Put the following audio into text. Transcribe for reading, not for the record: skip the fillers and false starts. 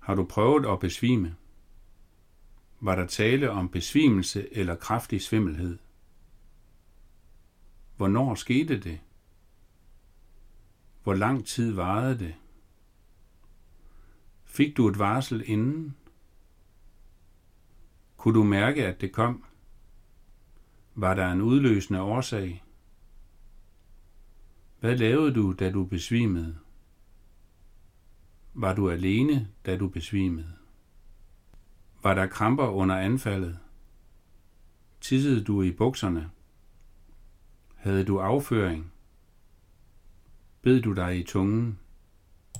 Har du prøvet at besvime? Var der tale om besvimelse eller kraftig svimmelhed? Hvornår skete det? Hvor lang tid varede det? Fik du et varsel inden? Kunne du mærke, at det kom? Var der en udløsende årsag? Hvad lavede du, da du besvimede? Var du alene, da du besvimede? Var der kramper under anfaldet? Tissede du i bukserne? Havde du afføring? Bed du dig i tungen?